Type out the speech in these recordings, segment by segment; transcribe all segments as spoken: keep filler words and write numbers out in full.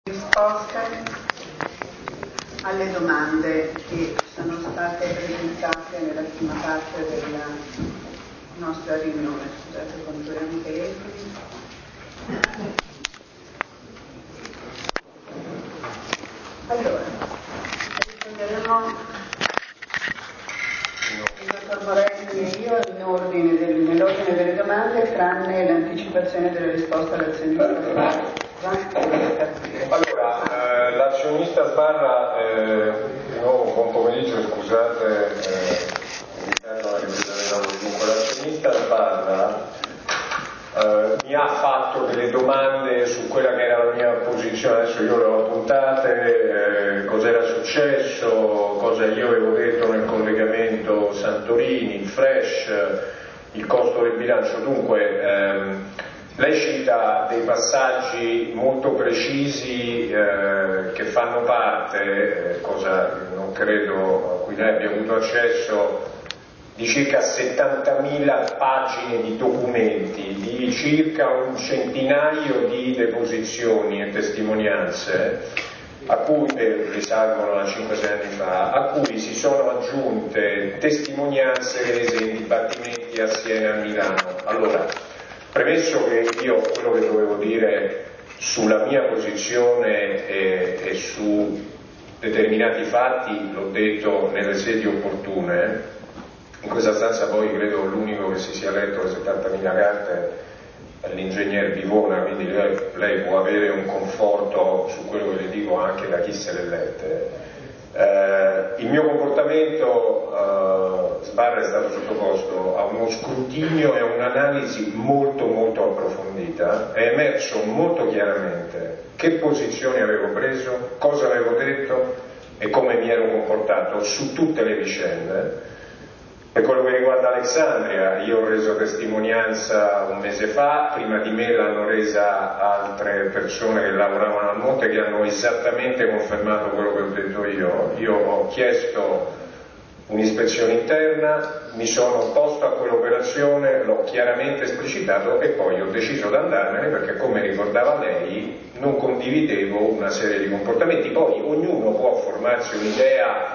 Risposte alle domande che sono state presentate nella prima parte della nostra riunione. Scusate, controlliamo i telefoni. Allora, risponderemo il dottor Morelli e io in ordine del, nell'ordine delle domande, tranne l'anticipazione della risposta all'azionista Sbarra. Allora, eh, l'azionista Sbarra, eh, di nuovo buon pomeriggio, scusate, eh, all'interno della ripresa dei lavori. Dunque, l'azionista Sbarra eh, mi ha fatto delle domande su quella che era la mia posizione, adesso io le ho appuntate, eh, cos'era successo, cosa io avevo detto nel collegamento Santorini, il fresh, il costo del bilancio. Dunque, ehm, lei cita dei passaggi molto precisi eh, che fanno parte, eh, cosa non credo a cui lei abbia avuto accesso, di circa settantamila pagine di documenti, di circa un centinaio di deposizioni e testimonianze, a cui eh, risalgono a cinque sei anni fa, a cui si sono aggiunte testimonianze rese in dibattimenti a Siena e a Milano. Allora, premesso che io quello che dovevo dire sulla mia posizione e, e su determinati fatti l'ho detto nelle sedi opportune, in questa stanza poi credo l'unico che si sia letto le settantamila carte è l'ingegner Bivona, quindi lei, lei può avere un conforto su quello che le dico anche da chi se le lette. Eh, il mio comportamento, eh, Sbarra, è stato sottoposto a uno scrutinio e a un'analisi molto molto approfondita. È emerso molto chiaramente che posizioni avevo preso, cosa avevo detto e come mi ero comportato su tutte le vicende. Per quello che riguarda Alexandria, io ho reso testimonianza un mese fa, prima di me l'hanno resa altre persone che lavoravano al Monte, che hanno esattamente confermato quello che ho detto io. Io ho chiesto un'ispezione interna, mi sono opposto a quell'operazione, l'ho chiaramente esplicitato e poi ho deciso di andarmene perché, come ricordava lei, non condividevo una serie di comportamenti. Poi ognuno può formarsi un'idea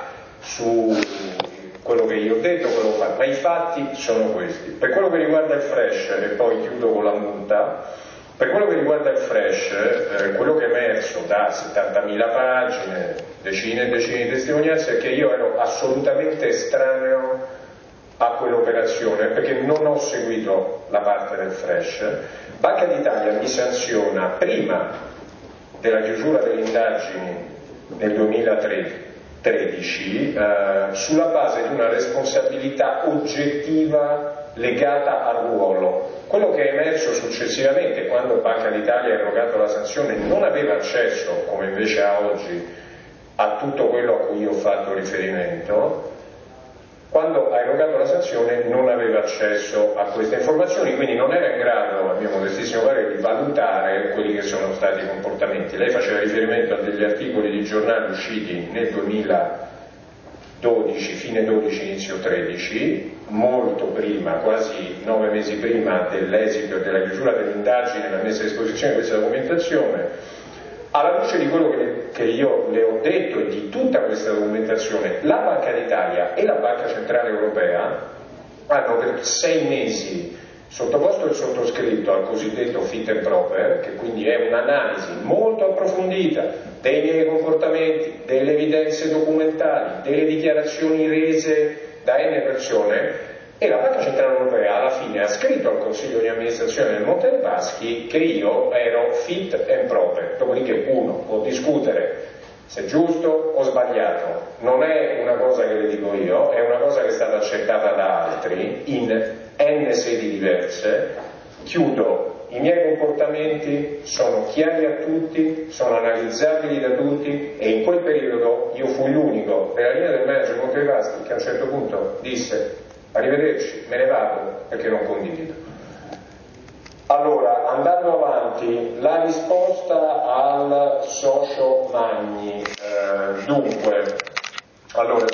su quello che io ho detto, quello che ho fatto, ma i fatti sono questi. Per quello che riguarda il fresh, e poi chiudo con la multa, per quello che riguarda il fresh, eh, quello che è emerso da settantamila pagine, decine e decine di testimonianze, è che io ero assolutamente estraneo a quell'operazione, perché non ho seguito la parte del fresh. Banca d'Italia mi sanziona prima della chiusura delle indagini nel duemilatredici, tredici, eh, sulla base di una responsabilità oggettiva legata al ruolo. Quello che è emerso successivamente, quando Banca d'Italia ha erogato la sanzione, non aveva accesso, come invece ha oggi, a tutto quello a cui io ho fatto riferimento. Quando ha erogato la sanzione non aveva accesso a queste informazioni, quindi non era in grado, a mio modestissimo parere, di valutare quelli che sono stati i comportamenti. Lei faceva riferimento a degli articoli di giornali usciti nel duemiladodici, fine dodici, inizio tredici, molto prima, quasi nove mesi prima dell'esito e della chiusura dell'indagine, la messa a disposizione di questa documentazione. Alla luce di quello che, che io le ho detto e di tutta questa documentazione, la Banca d'Italia e la Banca Centrale Europea hanno per sei mesi sottoposto il sottoscritto al cosiddetto fit and proper, che quindi è un'analisi molto approfondita dei miei comportamenti, delle evidenze documentali, delle dichiarazioni rese da N persone, e la Banca Centrale Europea alla fine ha scritto al Consiglio di amministrazione del Monte dei Paschi che io ero fit and proper. Dopodiché uno può discutere se è giusto o sbagliato, non è una cosa che le dico io, è una cosa che è stata accettata da altri in N sedi diverse. Chiudo, i miei comportamenti sono chiari a tutti, sono analizzabili da tutti, e in quel periodo io fui l'unico della linea del manager Monte dei Paschi che a un certo punto disse: arrivederci, me ne vado perché non condivido. Allora, andando avanti, la risposta al socio Magni, eh, dunque, allora,